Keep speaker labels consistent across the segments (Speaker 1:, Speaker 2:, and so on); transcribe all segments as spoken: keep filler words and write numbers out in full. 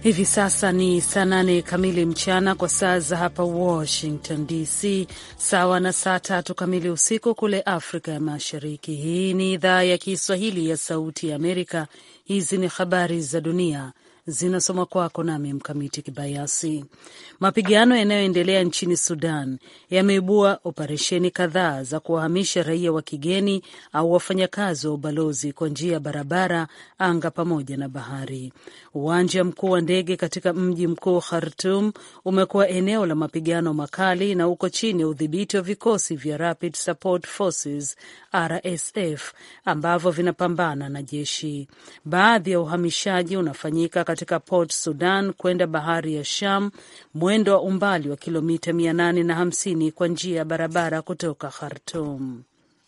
Speaker 1: Hivi sasa ni saa nane kamili mchana kwa saa za hapa Washington D C, sawa na saa tatu kamili usiku kule Afrika ya Mashariki. Hii ni idhaa ya Kiswahili ya Sauti ya Amerika. Hizi ni habari za dunia zinasoma kwako nami Mkamiti Kibayasi. Mapigano yanayoendelea nchini Sudan yameibua operesheni kadhaa za kuwahamisha raia wa kigeni au wafanyakazi wa ubalozi kwa njia ya barabara, anga pamoja na bahari. Uwanja mkuu wa ndege katika mji mkuu Khartoum umekuwa eneo la mapigano makali na uko chini ya udhibiti wa vikosi vya Rapid Support Forces R S F ambavyo vinapambana na jeshi. Baadhi ya uhamishaji unafanyika katika Port Sudan kwenda bahari ya Sham, mwendo wa umbali wa kilomita mia nane na hamsini kwa njia ya barabara kutoka Khartoum.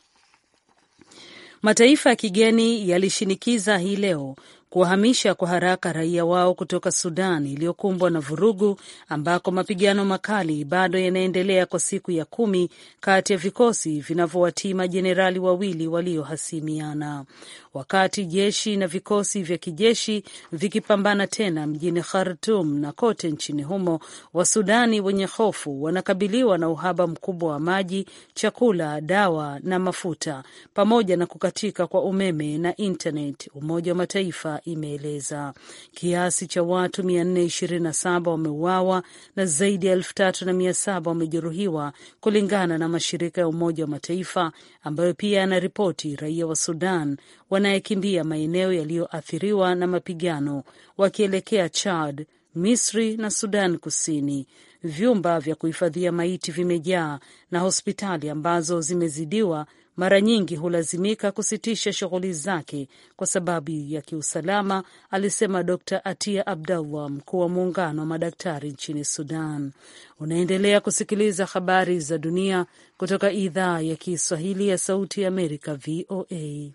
Speaker 1: Mataifa ya kigeni yalishinikiza hii leo kuwahamisha kwa haraka raia wao kutoka Sudan iliyokumbwa na vurugu, ambako mapigano makali bado yanaendelea kwa siku ya kumi kati ya vikosi vinavyowatii majenerali wawili waliohasimiana. Wakati jeshi na vikosi vya kijeshi vikipambana tena mjini Khartoum na kote nchini humo, Wasudani wenye hofu wanakabiliwa na uhaba mkubwa wa maji, chakula, dawa na mafuta, pamoja na kukatika kwa umeme na internet, Umoja wa Mataifa imeeleza. Kiasi cha watu mia nne ishirini na saba wameuawa na zaidi ya elfu tatu na mia saba wamejeruhiwa, kulingana na mashirika ya Umoja wa Mataifa ambayo pia yanaripoti raia wa Sudan wanayekimbia maeneo yaliyoathiriwa na mapigano wakielekea Chad, Misri na Sudan Kusini. Vyumba vya kuhifadhia maiti vimejaa na hospitali ambazo zimezidiwa mara nyingi hulazimika kusitisha shughuli zake kwa sababu ya kiusalama, alisema Dokta Atia Abdallah, mkuu wa muungano wa madaktari nchini Sudan. Unaendelea kusikiliza habari za dunia kutoka idhaa ya Kiswahili ya Sauti ya Amerika, V O A.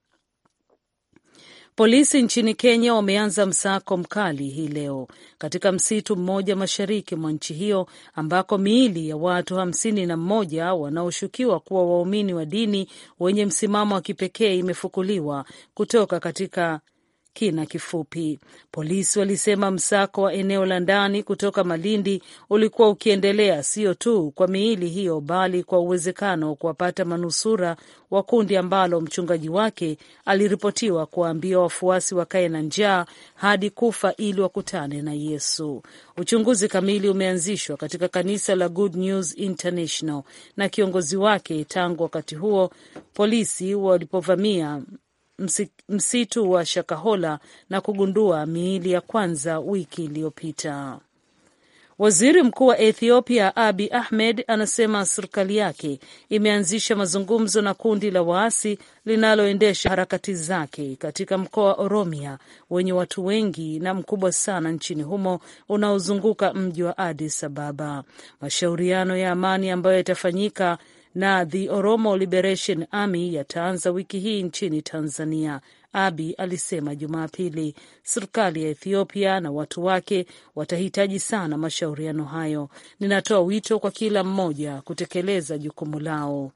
Speaker 1: Polisi nchini Kenya wameanza msako mkali hii leo katika msitu mmoja mashariki mwa nchi hiyo, ambako miili ya watu hamsini na mmoja wanaoshukiwa kuwa waumini wa dini wenye msimamo wa kipekee imefukuliwa kutoka katika kina kifupi. Polisi walisema msako wa eneo la ndani kutoka Malindi ulikuwa ukiendelea sio tu kwa miili hiyo, bali kwa uwezekano wa kuwapata manusura wa kundi ambalo mchungaji wake aliripotiwa kuwaambia wafuasi wakae na njaa hadi kufa ili wakutane na Yesu. Uchunguzi kamili umeanzishwa katika kanisa la Good News International na kiongozi wake tangu wakati huo polisi walipovamia msitu wa Shakahola na kugundua miili ya kwanza wiki iliyopita. Waziri Mkuu wa Ethiopia Abiy Ahmed anasema serikali yake imeanzisha mazungumzo na kundi la waasi linaloendesha harakati zake katika mkoa wa Oromia wenye watu wengi na mkubwa sana nchini humo unaozunguka mji wa Addis Ababa. Mashauriano ya amani ambayo yatafanyika na The Oromo Liberation Army yataanza wiki hii nchini Tanzania. Abiy alisema Jumapili serikali ya Ethiopia na watu wake watahitaji sana mashauriano hayo. Ninatoa wito kwa kila mmoja kutekeleza jukumu lao.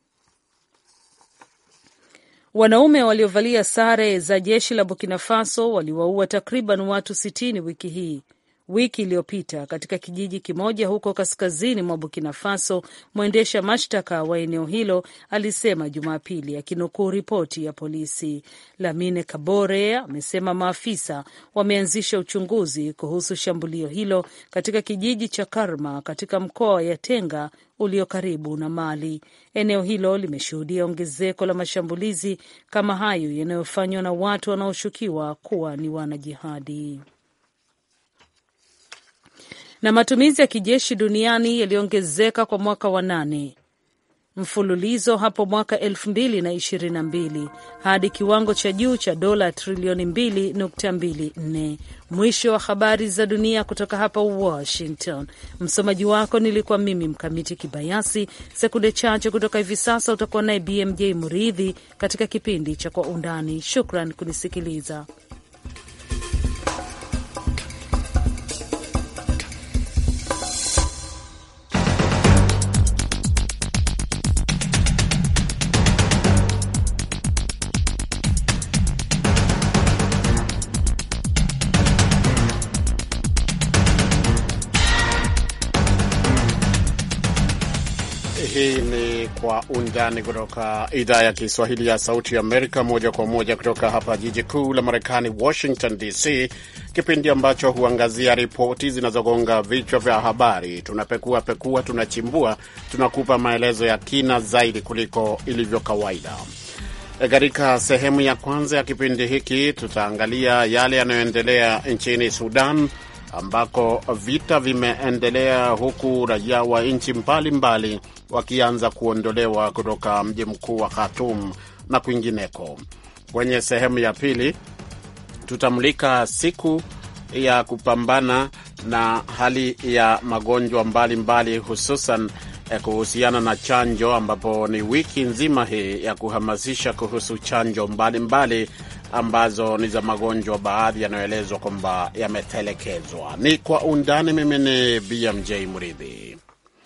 Speaker 1: Wanaume waliovalia sare za jeshi la Burkina Faso waliwaua takriban watu sitini wiki hii wiki iliyopita katika kijiji kimoja huko kaskazini mwa Burkina Faso, mwendesha mashtaka wa eneo hilo alisema Jumapili, akinukuu ripoti ya polisi. Lamine Kabore amesema maafisa wameanzisha uchunguzi kuhusu shambulio hilo katika kijiji cha Karma katika mkoa wa Yatenga ulio karibu na Mali. Eneo hilo limeshuhudia ongezeko la mashambulizi kama hayo yanayofanywa na watu wanaoshukiwa kuwa ni wanajihadi. Na matumizi ya kijeshi duniani yaliongezeka kwa mwaka wa nane mfululizo hapo mwaka elfu mbili na ishirini na mbili hadi kiwango cha juu cha dola trilioni mbili nukta mbili nne. Mwisho wa habari za dunia kutoka hapa Washington. Msomaji wako nilikuwa mimi Mkamiti Kibayasi. Sekunde chache kutoka hivi sasa utakuwa naye B M J Muridhi katika kipindi cha Kwa Undani. Shukran kunisikiliza.
Speaker 2: Hii ni Kwa Undani kutoka idhaa ya Kiswahili ya Sauti ya Amerika, moja kwa moja kutoka hapa jiji kuu la Marekani, Washington D C, kipindi ambacho huangazia ripoti zinazogonga vichwa vya habari. Tunapekua pekua, tunachimbua, tunakupa maelezo ya kina zaidi kuliko ilivyo kawaida. Katika sehemu ya kwanza ya kipindi hiki tutaangalia yale yanayoendelea nchini Sudan, ambako vita vimeendelea huku raia wa nchi mbalimbali wakianza kuondolewa kutoka mji mkuu wa Khartoum na kwingineko. Kwenye sehemu ya pili tutamulika siku ya kupambana na hali ya magonjwa mbalimbali, hususan kuhusiana na chanjo, ambapo ni wiki nzima hii ya kuhamasisha kuhusu chanjo mbalimbali mbali ambazo ni za magonjwa baadhi yanayoelezwa kwamba yametelekezwa. Ni Kwa Undani. Mimi ni B M J Mridhi.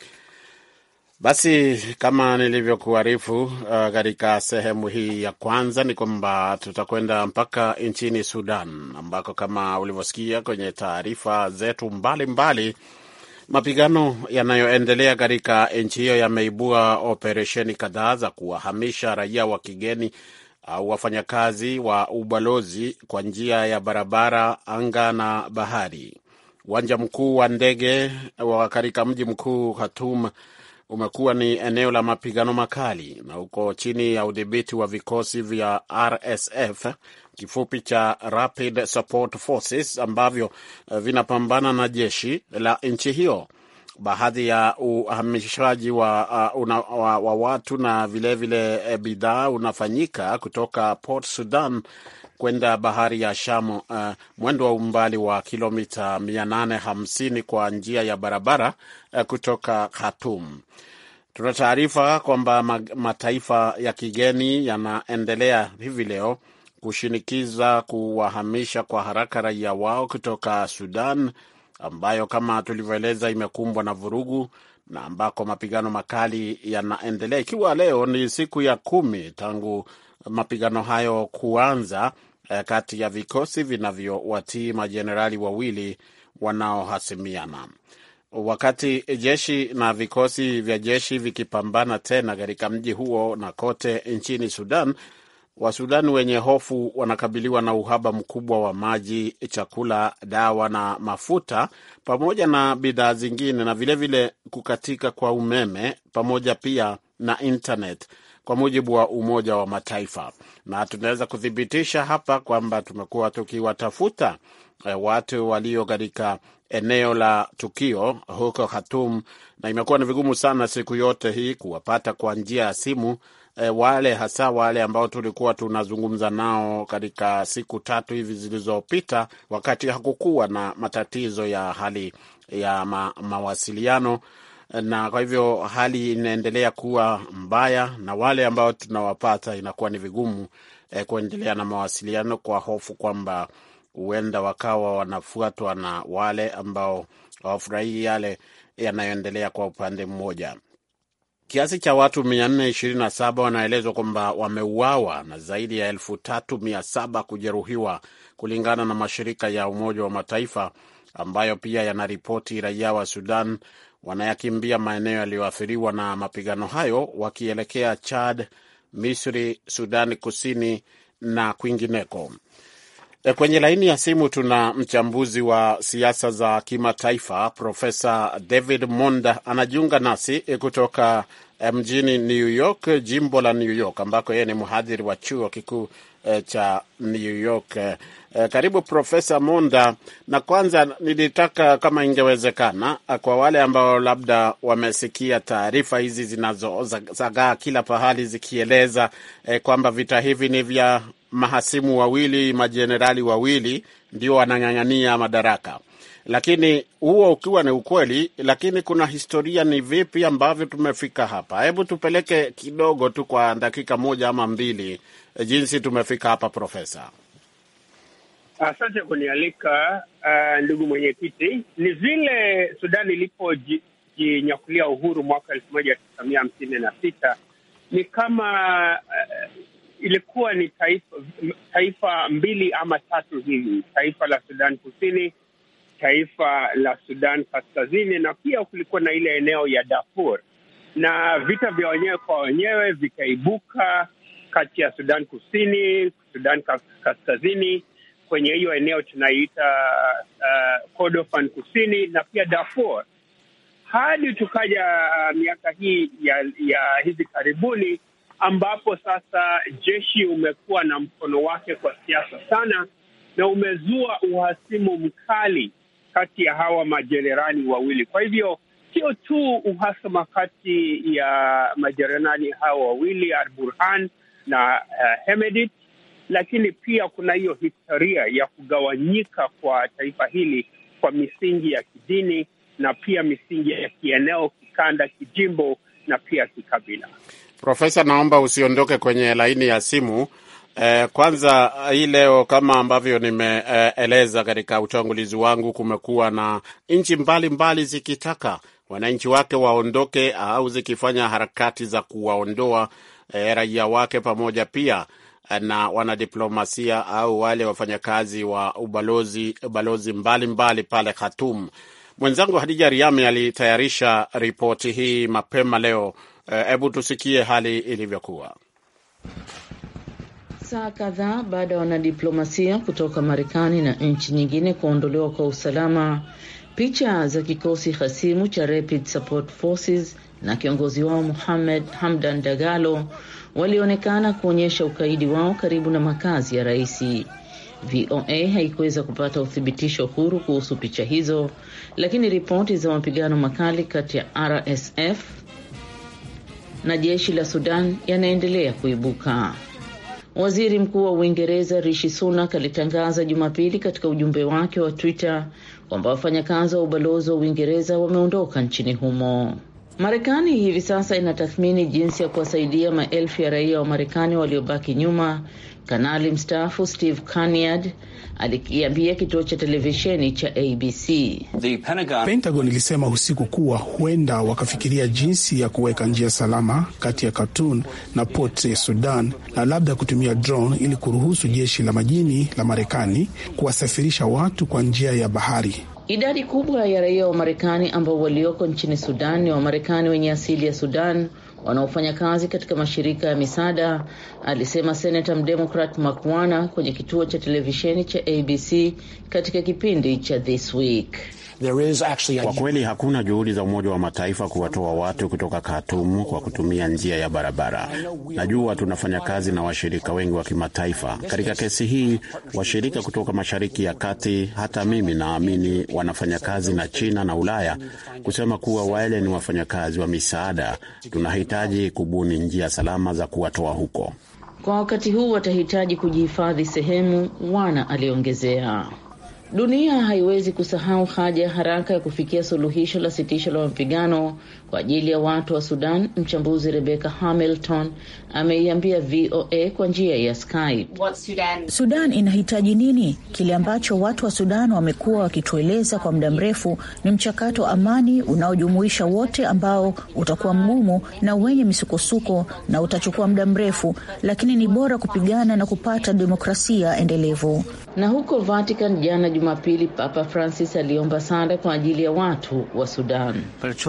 Speaker 2: Basi kama nilivyokuarifu katika uh, sehemu hii ya kwanza ni kwamba tutakwenda mpaka nchini Sudan, ambako kama ulivyosikia kwenye taarifa zetu mbalimbali, mapigano yanayoendelea katika nchi hiyo yameibua operesheni kadhaa za kuwahamisha raia wa kigeni au wafanyakazi wa ubalozi kwa njia ya barabara, anga na bahari. Uwanja mkuu wa ndege wa katika mji mkuu Khartoum umekuwa ni eneo la mapigano makali na uko chini ya udhibiti wa vikosi vya R S F, kifupi cha Rapid Support Forces, ambavyo vinapambana na jeshi la nchi hiyo. Baadhi ya uhamishaji wa, uh, una, wa, wa watu na vilevile vile bidhaa unafanyika kutoka Port Sudan kwenda bahari ya Shamu, uh, mwendo wa umbali wa kilomita mia nane hamsini kwa njia ya barabara uh, kutoka Khartoum. Tuna taarifa kwamba mataifa ya kigeni yanaendelea hivi leo kushinikiza kuwahamisha kwa haraka raia wao kutoka Sudan, ambayo kama tulivyoeleza imekumbwa na vurugu na ambako mapigano makali yanaendelea, ikiwa leo ni siku ya kumi tangu mapigano hayo kuanza eh, kati ya vikosi vinavyowatii majenerali wawili wanaohasimiana. Wakati jeshi na vikosi vya jeshi vikipambana tena katika mji huo na kote nchini Sudan, Wasudani wenye hofu wanakabiliwa na uhaba mkubwa wa maji, chakula, dawa na mafuta, pamoja na bidhaa zingine, na vilevile vile kukatika kwa umeme pamoja pia na internet, kwa mujibu wa Umoja wa Mataifa. Na tunaweza kuthibitisha hapa kwamba tumekuwa tukiwatafuta eh, watu walio katika eneo la tukio huko Khartoum, na imekuwa ni vigumu sana siku yote hii kuwapata kwa njia ya simu. E, wale hasa wale ambao tulikuwa tunazungumza nao katika siku tatu hivi zilizopita, wakati hakukuwa na matatizo ya hali ya ma, mawasiliano, na kwa hivyo hali inaendelea kuwa mbaya, na wale ambao tunawapata inakuwa ni vigumu e, kuendelea na mawasiliano kwa hofu kwamba huenda wakawa wanafuatwa na wale ambao hawafurahii yale yanayoendelea kwa upande mmoja. Kiasi cha watu mia nne ishirini na saba wanaelezwa kwamba wameuawa na zaidi ya elfu tatu mia saba kujeruhiwa, kulingana na mashirika ya Umoja wa Mataifa ambayo pia yanaripoti raia wa Sudan wanayakimbia maeneo yaliyoathiriwa na mapigano hayo wakielekea Chad, Misri, Sudani Kusini na kwingineko. Kwenye laini ya simu tuna mchambuzi wa siasa za kimataifa Profesa David Monda, anajiunga nasi kutoka mjini New York, jimbo la New York, ambako yeye ni mhadhiri wa chuo kikuu cha New York. Karibu Profesa Monda, na kwanza nilitaka kama ingewezekana kwa wale ambao labda wamesikia taarifa hizi zinazozagaa kila pahali zikieleza eh, kwamba vita hivi ni vya mahasimu wawili, majenerali wawili ndio wanang'ang'ania madaraka, lakini huo ukiwa ni ukweli, lakini kuna historia, ni vipi ambavyo tumefika hapa? Hebu tupeleke kidogo tu kwa dakika moja ama mbili jinsi tumefika hapa, Profesa.
Speaker 3: Asante kunialika, uh, ndugu mwenyekiti. Ni vile Sudan ilipojinyakulia uhuru mwaka elfu moja tisa mia hamsini na sita, ni kama uh, ilikuwa ni taifa, taifa mbili ama tatu hivi, taifa la Sudan Kusini, taifa la Sudan Kaskazini, na pia kulikuwa na ile eneo ya Darfur. na vita vya wenyewe kwa wenyewe vikaibuka kati ya Sudan Kusini, Sudan Kaskazini, kwenye hiyo eneo tunaiita uh, Kordofan Kusini na pia Darfur. Hadi tukaja uh, miaka hii ya, ya hivi karibuni ambapo sasa jeshi umekuwa na mkono wake kwa siasa sana na umezua uhasimu mkali kati ya hawa majenerali wawili. Kwa hivyo sio tu uhasama kati ya majenerali hawa wawili Al-Burhan na uh, Hemedti, lakini pia kuna hiyo historia ya kugawanyika kwa taifa hili kwa misingi ya kidini na pia misingi ya kieneo, kikanda, kijimbo na pia kikabila.
Speaker 2: Profesa, naomba usiondoke kwenye laini ya simu. Eh, kwanza hii leo kama ambavyo nimeeleza eh, katika utangulizi wangu, kumekuwa na nchi mbalimbali zikitaka wananchi wake waondoke au zikifanya harakati za kuwaondoa eh, raia wake pamoja pia na wanadiplomasia au wale wafanyakazi wa ubalozi ubalozi mbalimbali mbali pale Khartoum. Mwenzangu Hadija Riami alitayarisha ripoti hii mapema leo. Hebu uh, tusikie hali ilivyokuwa.
Speaker 1: Saa kadhaa baada ya wanadiplomasia kutoka Marekani na nchi nyingine kuondolewa kwa usalama, picha za kikosi hasimu cha Rapid Support Forces na kiongozi wao Mohamed Hamdan Dagalo walionekana kuonyesha ukaidi wao karibu na makazi ya raisi. V O A haikuweza kupata uthibitisho huru kuhusu picha hizo, lakini ripoti za mapigano makali kati ya R S F na jeshi la Sudan yanaendelea kuibuka. Waziri Mkuu wa Uingereza Rishi Sunak alitangaza Jumapili katika ujumbe wake wa Twitter kwamba wafanyakazi wa ubalozi wa Uingereza wameondoka nchini humo. Marekani hivi sasa inatathmini jinsi ya kuwasaidia maelfu ya raia wa Marekani waliobaki nyuma. Kanali mstaafu Steve Kanyard alikiambia kituo cha televisheni cha A B C.
Speaker 4: The Pentagon, Pentagon ilisema usiku kuwa huenda wakafikiria jinsi ya kuweka njia salama kati ya Khartoum na Port ya Sudan na labda kutumia drone ili kuruhusu jeshi la majini la Marekani kuwasafirisha watu kwa njia ya bahari.
Speaker 1: Idadi kubwa ya raia wa Marekani ambao walioko nchini Sudan ni wa Marekani wenye asili ya Sudan wanaofanya kazi katika mashirika ya misaada, alisema Senator Mdemocrat Makwana kwenye kituo cha televisheni cha A B C katika kipindi cha This Week.
Speaker 2: Kwa kweli hakuna juhudi za Umoja wa Mataifa kuwatoa watu kutoka Khartoum kwa kutumia njia ya barabara. Najua tunafanya kazi na washirika wengi wa kimataifa. Katika kesi hii, washirika kutoka Mashariki ya Kati, hata mimi naamini wanafanya kazi na China na Ulaya, kusema kuwa wale ni wafanyakazi wa misaada. Tunahitaji kubuni njia salama za kuwatoa huko.
Speaker 1: Kwa wakati huu watahitaji kujihifadhi sehemu, wana aliongezea. Dunia haiwezi kusahau haja ya haraka ya kufikia suluhisho la sitisho la mapigano kwa ajili ya watu wa Sudan. Mchambuzi Rebecca Hamilton ameiambia V O A kwa njia ya Skype.
Speaker 5: Sudan? Sudan inahitaji nini? Kile ambacho watu wa Sudan wamekuwa wakitueleza kwa muda mrefu ni mchakato wa amani unaojumuisha wote, ambao utakuwa mgumu na wenye misukosuko na utachukua muda mrefu, lakini ni bora kupigana na kupata demokrasia endelevu.
Speaker 1: Na huko Vatican jana Jumapili, Papa Francis aliomba sala kwa ajili ya watu wa Sudan.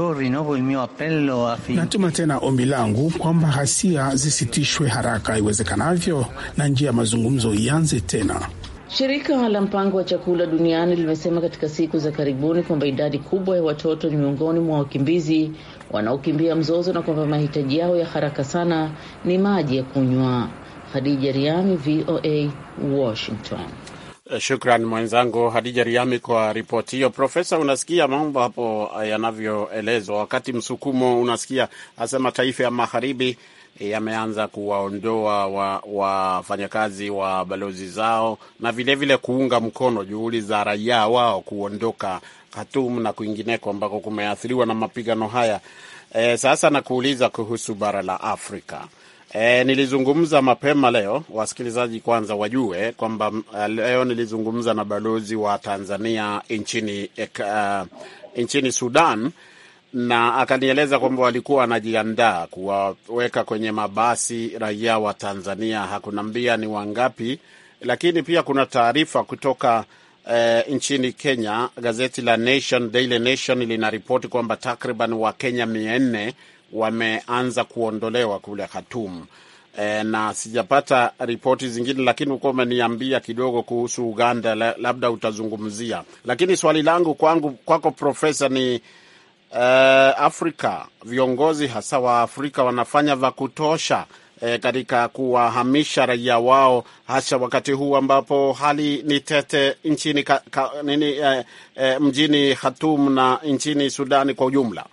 Speaker 4: Natuma tena ombi langu kwamba ghasia zisitishwe haraka iwezekanavyo na njia ya mazungumzo ianze tena.
Speaker 1: Shirika la mpango wa chakula duniani limesema katika siku za karibuni kwamba idadi kubwa ya watoto ni miongoni mwa wakimbizi wanaokimbia mzozo na kwamba mahitaji yao ya haraka sana ni maji ya kunywa. Hadija Riami, V O A, Washington.
Speaker 2: Shukran mwenzangu Hadija Riami kwa ripoti hiyo. Profesa, unasikia mambo hapo yanavyoelezwa, wakati msukumo unasikia hasa mataifa ya magharibi yameanza kuwaondoa wafanyakazi wa, wa balozi zao na vile vile kuunga mkono juhudi za raia wao kuondoka Khartoum na kwingineko ambako kumeathiriwa na mapigano haya. E, sasa nakuuliza kuhusu bara la Afrika. E, nilizungumza mapema leo, wasikilizaji kwanza wajue kwamba leo nilizungumza na balozi wa Tanzania nchini uh, nchini Sudan, na akanieleza kwamba walikuwa wanajiandaa kuwaweka kwenye mabasi raia wa Tanzania. Hakunambia ni wangapi, lakini pia kuna taarifa kutoka uh, nchini Kenya. Gazeti la Nation, Daily Nation linaripoti kwamba takriban wa Kenya mia nne wameanza kuondolewa kule Khartoum. E, na sijapata ripoti zingine, lakini uko umeniambia kidogo kuhusu Uganda, labda utazungumzia. Lakini swali langu kwangu kwako Profesa ni uh, Afrika, viongozi hasa wa Afrika wanafanya vya kutosha E, katika kuwahamisha raia wao, hasa wakati huu ambapo hali ni tete nchini ka, ka, nini e, e, mjini Khartoum na nchini Sudani kwa ujumla?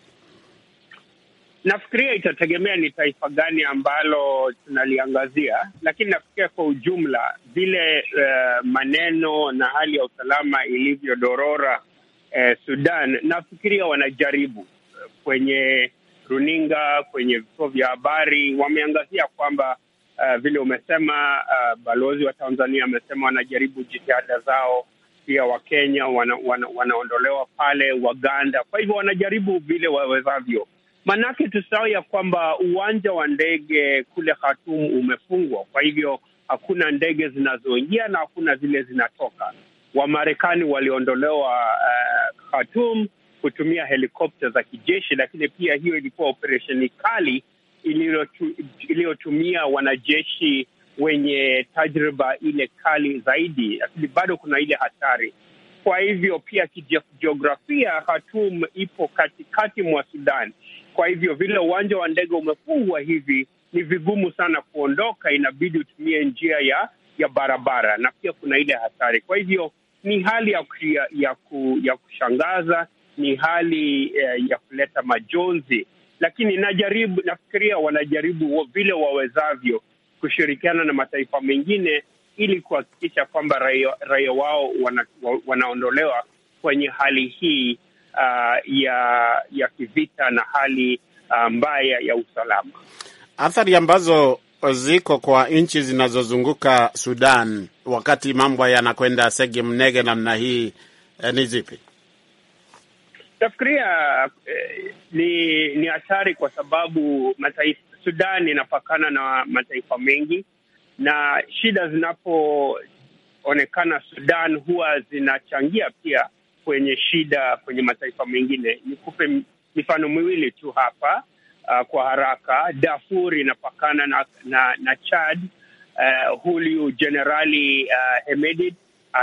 Speaker 3: Nafikiria itategemea ni taifa gani ambalo tunaliangazia, lakini nafikiria kwa ujumla vile uh, maneno na hali ya usalama ilivyodorora uh, Sudan, nafikiria wanajaribu uh, kwenye runinga, kwenye vituo vya habari wameangazia kwamba uh, vile umesema uh, balozi wa Tanzania amesema wanajaribu jitihada zao, pia wa Kenya wana, wana, wanaondolewa pale, Waganda. Kwa hivyo wanajaribu vile wawezavyo. Manake tusahau ya kwamba uwanja wa ndege kule Khartoum umefungwa. Kwa hivyo hakuna ndege zinazoingia na hakuna zile zinatoka. Wamarekani waliondolewa uh, Khartoum kutumia helikopta za kijeshi, lakini pia hiyo ilikuwa operesheni kali iliyotumia wanajeshi wenye tajriba ile kali zaidi, lakini bado kuna ile hatari. Kwa hivyo pia kijiografia Khartoum ipo katikati mwa Sudan. Kwa hivyo vile uwanja wa ndege umefungwa hivi, ni vigumu sana kuondoka, inabidi utumie njia ya ya barabara, na pia kuna ile hatari. Kwa hivyo ni hali ya ya, ya, ku, ya kushangaza, ni hali eh, ya kuleta majonzi, lakini najaribu nafikiria wanajaribu vile wawezavyo kushirikiana na mataifa mengine ili kuhakikisha kwamba raia, raia wao wana, wanaondolewa kwenye hali hii uh, ya ya kivita na hali uh, mbaya ya usalama.
Speaker 2: Athari ambazo ziko kwa nchi zinazozunguka Sudan wakati mambo yanakwenda sege mnege namna hii eh, ni zipi?
Speaker 3: Nafikiria eh, ni ni hatari kwa sababu mataifa Sudan inapakana na mataifa mengi, na shida zinapoonekana Sudan huwa zinachangia pia kwenye shida kwenye mataifa mengine. Nikupe mifano miwili tu hapa uh, kwa haraka. Darfur inapakana na na, na Chad. Uh, huyu Generali uh, Hemedti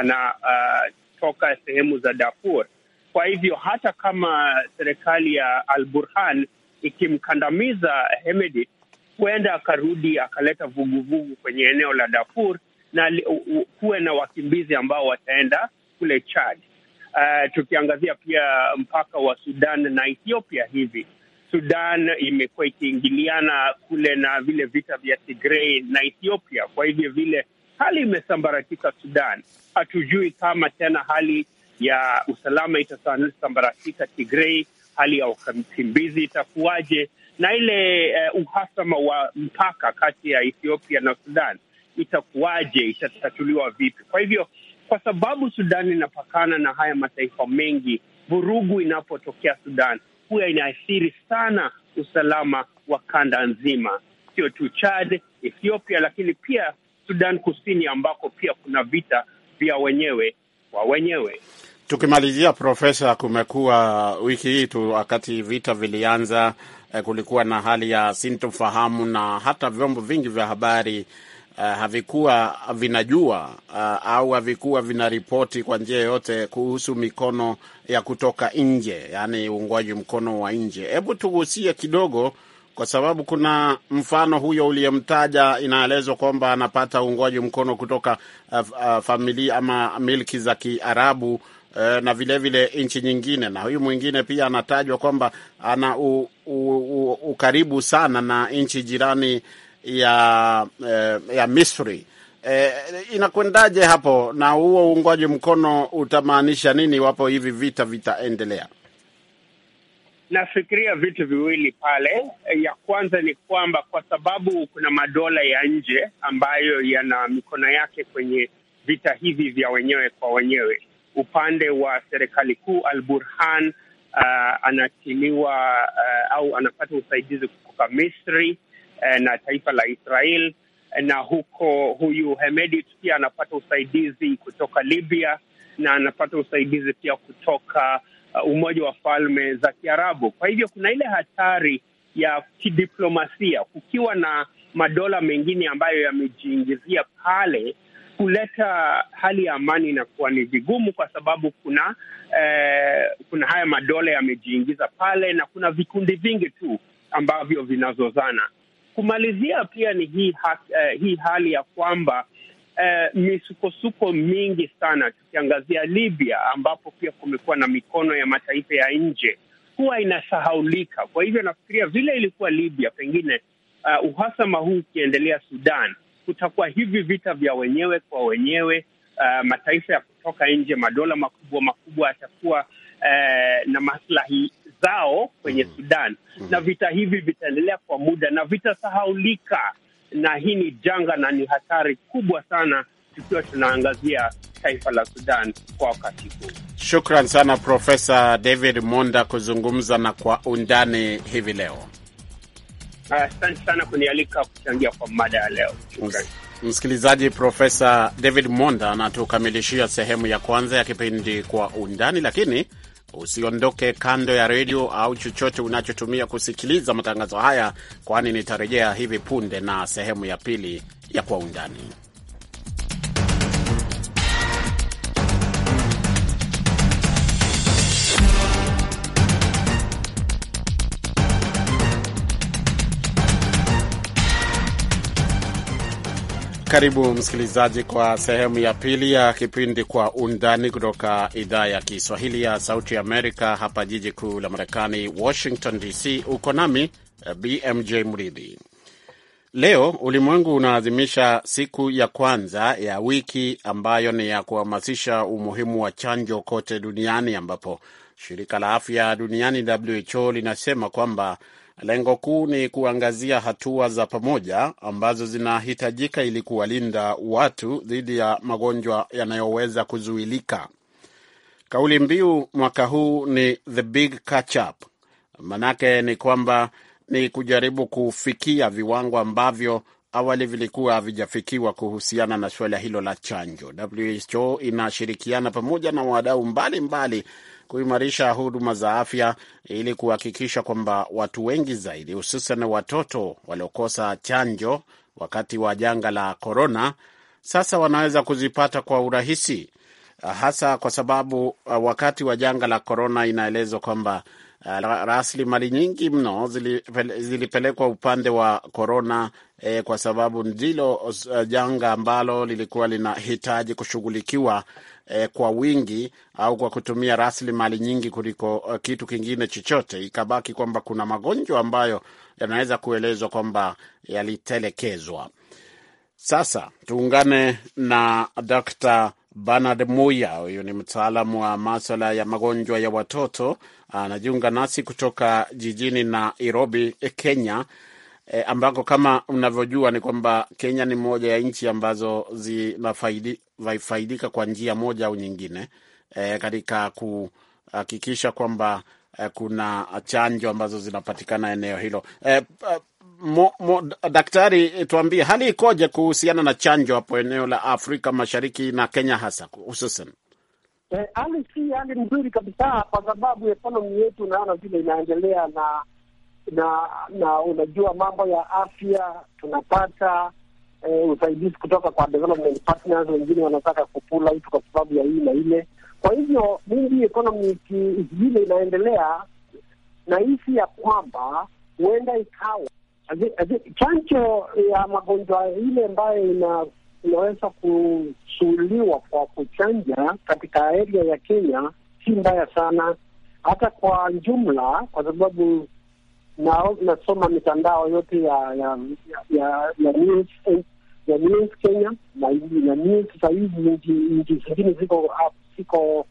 Speaker 3: anatoka uh, sehemu za Darfur. Kwa hivyo hata kama serikali ya Al-Burhan ikimkandamiza Hemedti, huenda akarudi akaleta vuguvugu kwenye eneo la Darfur na kuwe na wakimbizi ambao wataenda kule Chad. Uh, tukiangazia pia mpaka wa Sudan na Ethiopia hivi, Sudan imekuwa ikiingiliana kule na vile vita vya Tigray na Ethiopia. Kwa hivyo vile hali imesambaratika Sudan. Hatujui kama tena hali ya usalama itasambaratika Tigray, hali ya wakimbizi itakuwaje, na ile uh, uhasama wa mpaka kati ya Ethiopia na Sudan itakuwaje, itatatuliwa vipi? Kwa hivyo kwa sababu Sudan inapakana na haya mataifa mengi, vurugu inapotokea Sudan huwa inaathiri sana usalama wa kanda nzima, sio tu Chad, Ethiopia, lakini pia Sudan Kusini ambako pia kuna vita vya wenyewe wa wenyewe.
Speaker 2: Tukimalizia, Profesa, kumekuwa wiki hii tu wakati vita vilianza, eh, kulikuwa na hali ya sintofahamu na hata vyombo vingi vya habari Uh, havikuwa vinajua uh, au havikuwa vinaripoti kwa njia yote kuhusu mikono ya kutoka nje, yani uungwaji mkono wa nje. Hebu tugusie kidogo, kwa sababu kuna mfano huyo uliyemtaja, inaelezwa kwamba anapata uungwaji mkono kutoka uh, uh, familia ama milki za Kiarabu uh, na vile vile nchi nyingine, na huyu mwingine pia anatajwa kwamba ana u, u, u, ukaribu sana na nchi jirani ya eh, ya Misri. Eh, inakwendaje hapo, na huo uungwaji mkono utamaanisha nini wapo hivi vita vitaendelea?
Speaker 3: Nafikiria vitu viwili pale. Ya kwanza ni kwamba kwa sababu kuna madola ya nje ambayo yana mikono yake kwenye vita hivi vya wenyewe kwa wenyewe. Upande wa serikali kuu Al-Burhan uh, anatiliwa uh, au anapata usaidizi kutoka Misri na taifa la Israel, na huko huyu Hemedti pia anapata usaidizi kutoka Libya na anapata usaidizi pia kutoka uh, Umoja wa Falme za Kiarabu. Kwa hivyo kuna ile hatari ya kidiplomasia, kukiwa na madola mengine ambayo yamejiingizia pale, kuleta hali ya amani inakuwa ni vigumu, kwa sababu kuna eh, kuna haya madola yamejiingiza pale na kuna vikundi vingi tu ambavyo vinazozana. Kumalizia pia ni hii, ha, eh, hii hali ya kwamba eh, misukosuko mingi sana, tukiangazia Libya ambapo pia kumekuwa na mikono ya mataifa ya nje, huwa inasahaulika. Kwa hivyo nafikiria vile ilikuwa Libya, pengine uh, uhasama huu ukiendelea Sudan, kutakuwa hivi vita vya wenyewe kwa wenyewe. Uh, mataifa ya kutoka nje, madola makubwa makubwa yatakuwa uh, na maslahi zao kwenye Sudan, na vita hivi vitaendelea kwa muda na vitasahaulika, na hii ni janga na ni hatari kubwa sana tukiwa tunaangazia taifa la Sudan kwa wakati huu.
Speaker 2: Shukran sana Profesa David Monda kuzungumza na Kwa Undani hivi leo.
Speaker 3: Asante uh, sana kunialika kuchangia kwa mada ya leo. Shukran.
Speaker 2: Msikilizaji, Profesa David Monda anatukamilishia sehemu ya kwanza ya kipindi Kwa Undani, lakini usiondoke kando ya redio au chochote unachotumia kusikiliza matangazo haya, kwani nitarejea hivi punde na sehemu ya pili ya Kwa Undani. Karibu msikilizaji kwa sehemu ya pili ya kipindi Kwa Undani kutoka idhaa ya Kiswahili ya Sauti Amerika, hapa jiji kuu la Marekani, Washington D C. Uko nami B M J Mridhi. Leo ulimwengu unaadhimisha siku ya kwanza ya wiki ambayo ni ya kuhamasisha umuhimu wa chanjo kote duniani, ambapo shirika la afya duniani W H O linasema kwamba lengo kuu ni kuangazia hatua za pamoja ambazo zinahitajika ili kuwalinda watu dhidi ya magonjwa yanayoweza kuzuilika. Kauli mbiu mwaka huu ni The Big Catch Up. Manake ni kwamba ni kujaribu kufikia viwango ambavyo awali vilikuwa havijafikiwa kuhusiana na suala hilo la chanjo. W H O inashirikiana pamoja na wadau mbalimbali kuimarisha huduma za afya ili kuhakikisha kwamba watu wengi zaidi, hususan watoto waliokosa chanjo wakati wa janga la korona, sasa wanaweza kuzipata kwa urahisi, hasa kwa sababu wakati wa janga la korona inaelezwa kwamba rasilimali nyingi mno zilipelekwa upande wa korona, eh, kwa sababu ndilo uh, janga ambalo lilikuwa linahitaji kushughulikiwa eh, kwa wingi au kwa kutumia rasilimali nyingi kuliko uh, kitu kingine chochote. Ikabaki kwamba kuna magonjwa ambayo yanaweza kuelezwa kwamba yalitelekezwa. Sasa tuungane na Daktari Bernard Muya. Huyu ni mtaalamu wa masuala ya magonjwa ya watoto, anajiunga nasi kutoka jijini Nairobi, Kenya, e, ambako kama unavyojua ni kwamba Kenya ni moja ya nchi ambazo zinafaidika kwa njia moja au nyingine e, katika kuhakikisha kwamba e, kuna chanjo ambazo zinapatikana eneo hilo. E, Mo, mo, daktari, tuambie hali ikoje kuhusiana na chanjo hapo eneo la Afrika Mashariki na Kenya hasa hususan?
Speaker 6: Eh, hali si hali mzuri kabisa, kwa sababu ekonomi yetu naona vile inaendelea na na na unajua mambo ya afya tunapata eh, usaidizi kutoka kwa development partners, wengine wanataka kupula out kwa sababu ya hii na ile. Kwa hivyo mingi ekonomi vile inaendelea, na hisi ya kwamba huenda ikawa chanjo ya magonjwa ile ambayo ina, inaweza kusuliwa kwa kuchanja katika area ya Kenya si mbaya sana, hata kwa jumla, kwa sababu na nasoma mitandao yote ya ya ya, ya news ya news Kenya na na news sasa hivi nchi zingine ziko ziko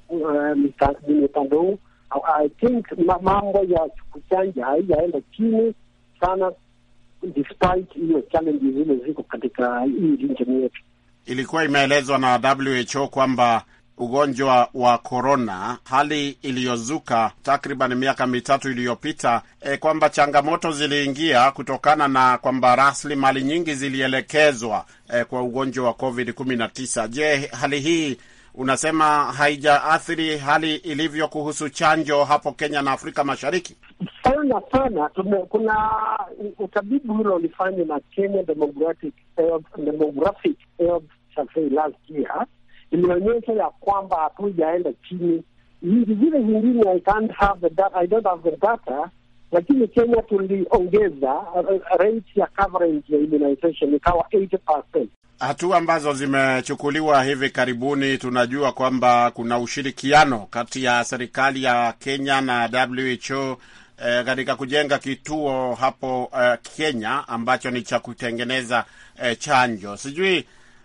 Speaker 6: mitandao. I think mambo ya kuchanja haijaenda chini sana despite hiyo challenges zile ziko katika hii nchi yetu.
Speaker 2: Ilikuwa imeelezwa na W H O kwamba ugonjwa wa corona, hali iliyozuka takriban miaka mitatu iliyopita, e, kwamba changamoto ziliingia kutokana na kwamba rasilimali nyingi zilielekezwa e, kwa ugonjwa wa covid kumi na tisa. Je, hali hii unasema haijaathiri hali ilivyo kuhusu chanjo hapo Kenya na Afrika Mashariki?
Speaker 6: sana sana. Tume, kuna utabibu hilo ulifanywa na Kenya Demographic Health, Demographic Health Survey last year, ilionyesha ya kwamba hatujaenda chini. Hizi zile zingine I can't have the data, I don't have the data, lakini Kenya tuliongeza rate ya coverage ya immunization ikawa eighty percent.
Speaker 2: Hatua ambazo zimechukuliwa hivi karibuni, tunajua kwamba kuna ushirikiano kati ya serikali ya Kenya na W H O eh, katika kujenga kituo hapo eh, Kenya ambacho ni cha kutengeneza eh, chanjo. Sijui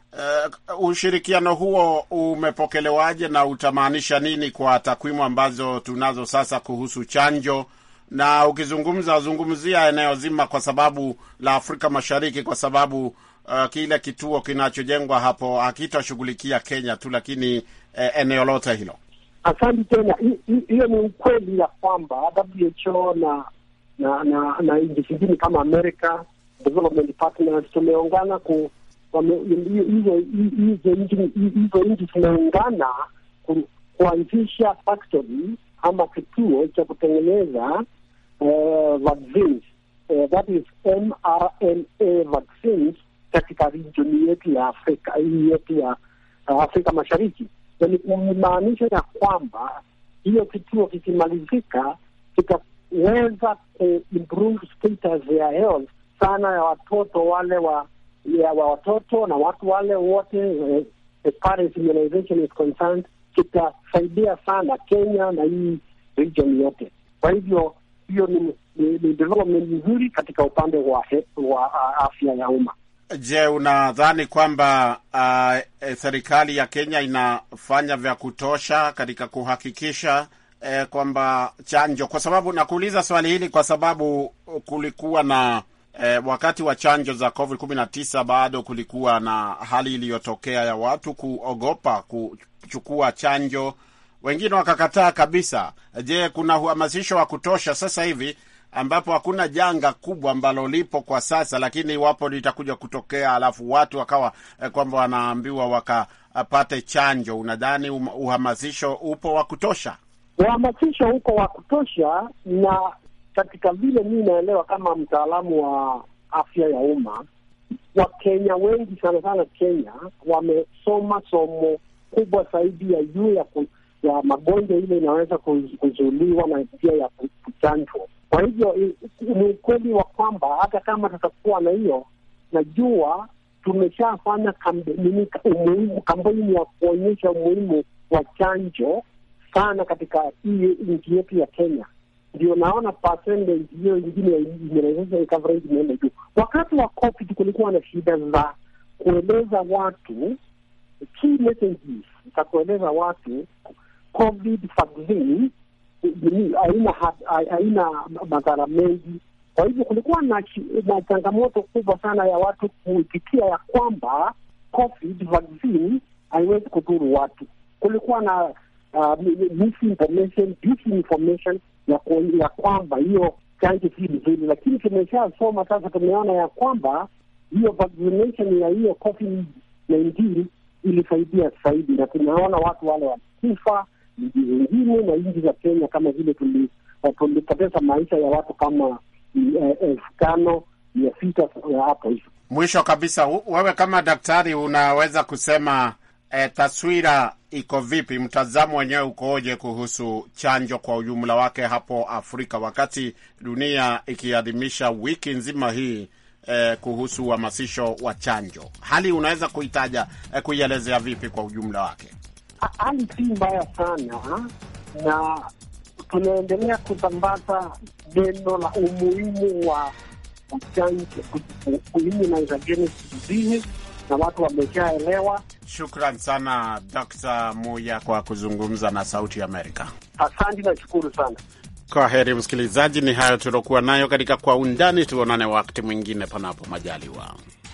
Speaker 2: Uh, ushirikiano huo umepokelewaje na utamaanisha nini kwa takwimu ambazo tunazo sasa kuhusu chanjo? Na ukizungumza zungumzia eneo zima kwa sababu la Afrika Mashariki, kwa sababu uh, kile kituo kinachojengwa hapo hakitashughulikia Kenya tu, lakini uh, eneo lote hilo.
Speaker 6: Asante tena. Hiyo ni ukweli ya kwamba W H O na na na, na nchi zingine kama America Development Partners tumeungana ku hizo hizo nchi zinaungana kuanzisha factory ama kituo cha kutengeneza uh, vaccines, uh, that is M R N A vaccines katika region yetu ya Afrika, hii yetu ya uh, Afrika Mashariki. Na ni kumaanisha ya kwamba hiyo kituo kikimalizika kitaweza kuimprove status ya health sana ya watoto wale wa ya wa watoto na watu wale wote, uh, as far as immunization is concerned, kitasaidia sana Kenya na hii region yote. Kwa hivyo hiyo ni, ni, ni development nzuri katika upande wa, wa uh, afya ya umma.
Speaker 2: Je, unadhani kwamba uh, serikali ya Kenya inafanya vya kutosha katika kuhakikisha eh, kwamba chanjo, kwa sababu nakuuliza swali hili kwa sababu kulikuwa na Eh, wakati wa chanjo za covid kumi na tisa bado kulikuwa na hali iliyotokea ya watu kuogopa kuchukua chanjo, wengine wakakataa kabisa. Je, kuna uhamasisho wa kutosha sasa hivi ambapo hakuna janga kubwa ambalo lipo kwa sasa, lakini iwapo litakuja kutokea alafu watu wakawa eh, kwamba wanaambiwa wakapate chanjo, unadhani uhamasisho upo wa kutosha?
Speaker 6: Uhamasisho uko wa kutosha, na katika vile mimi naelewa kama mtaalamu wa afya ya umma, Wakenya wengi sana sana Kenya wamesoma somo kubwa zaidi ya juu ya, ya magonjwa ile inaweza kuzuiliwa na pia ya kuchanjwa. Kwa hivyo ni ukweli wa kwamba hata kama tutakuwa na hiyo, najua tumeshafanya kampeni umuhimu kampeni ya kuonyesha umuhimu wa chanjo sana katika hii nchi yetu ya Kenya. Ndio naona percentage hiyo nyingine ya immunization coverage imeenda juu. Wakati wa COVID kulikuwa na shida za kueleza watu key messages za kueleza watu COVID vaccine haina haina madhara mengi. Kwa hivyo kulikuwa na, na changamoto kubwa sana ya watu kuitikia ya kwamba COVID vaccine haiwezi kudhuru watu. Kulikuwa na uh, misinformation, disinformation ya, ya kwamba hiyo chanjo si nzuri, lakini tumeshasoma sasa, tumeona ya kwamba hiyo vaccination ya hiyo COVID nineteen ilisaidia zaidi, na tunaona watu wale walikufa nchi zingine na nchi za Kenya kama vile tulipoteza maisha ya watu kama elfu tano mia sita hapo hizo.
Speaker 2: Mwisho kabisa, wewe kama daktari unaweza kusema eh, taswira iko vipi, mtazamo wenyewe ukoje kuhusu chanjo kwa ujumla wake hapo Afrika, wakati dunia ikiadhimisha wiki nzima hii eh, kuhusu uhamasisho wa chanjo? Hali unaweza kuitaja eh, kuielezea vipi kwa ujumla wake?
Speaker 6: Hali si mbaya sana, na tunaendelea kusambaza neno la umuhimu wa chanjo, kuimmunize disease, na watu wameshaelewa.
Speaker 2: Shukran sana Daktari Muya kwa kuzungumza na Sauti ya Amerika.
Speaker 6: Asante na shukuru sana.
Speaker 2: Kwa heri msikilizaji, ni hayo tulokuwa nayo katika Kwa Undani. Tuonane wakati mwingine panapo majaliwa.